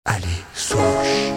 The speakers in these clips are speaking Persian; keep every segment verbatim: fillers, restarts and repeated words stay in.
علی سروش.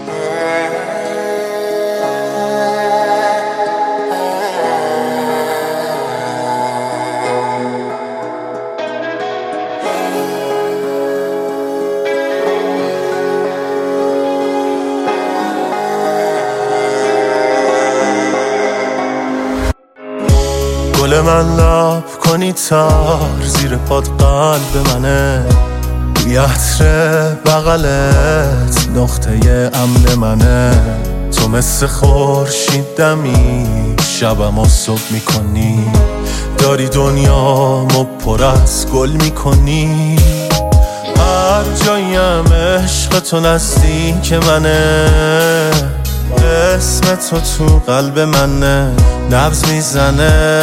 گل من لب کنی تار زیر پاد قلب منه، بوی عطر بغلت نقطه امن منه. تو مثل خورشید دمی شبم و صبح میکنی، داری دنیامو پر از گل میکنی. هر جایم عشق تو نزدیک منه، اسم تو تو قلب منه نبض میزنه.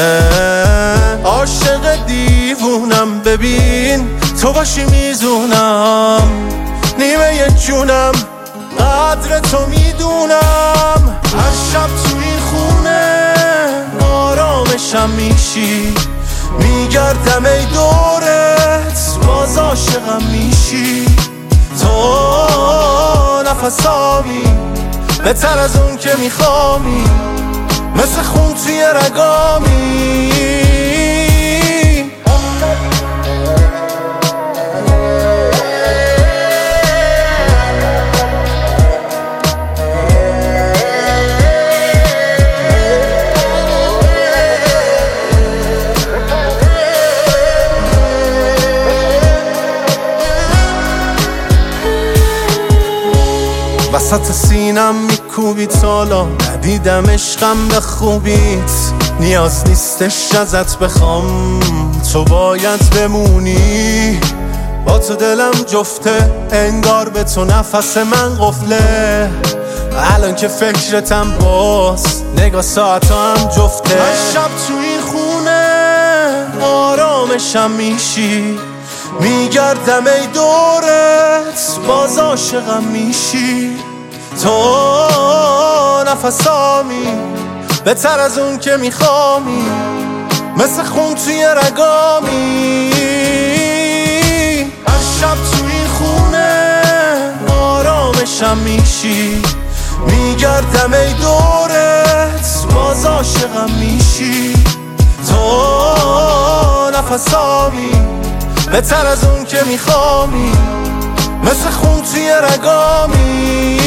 عاشق دیوونم ببین تو باشی میزونم، نیمه جونم قدر تو میدونم. هر شب تو این خونه آرامشم میشی، میگردم ای دورت باز عاشقم میشی. تو نفسامی بهتر از اون که میخوامی، مثل خون توی رگامی. وسط سینم میکوبی تالا، ندیدم عشقم به خوبیت. نیاز نیستش ازت بخوام، تو باید بمونی. با تو دلم جفته، انگار به تو نفس من قفله. الان که فکرتم باز، نگاه ساعتا هم جفته. هر شب تو این خونه آرامشم میشی، میگردم ای دورت باز عاشقم میشی. تو نفسامی بهتر از اون که میخوامی، مثل خون توی رگامی. هر شب تو این خونه آرامشم میشی، میگردم ای دورت باز عاشقم میشی. تو نفسامی بهتر از اون که میخوامی، مثل خون توی رگامی.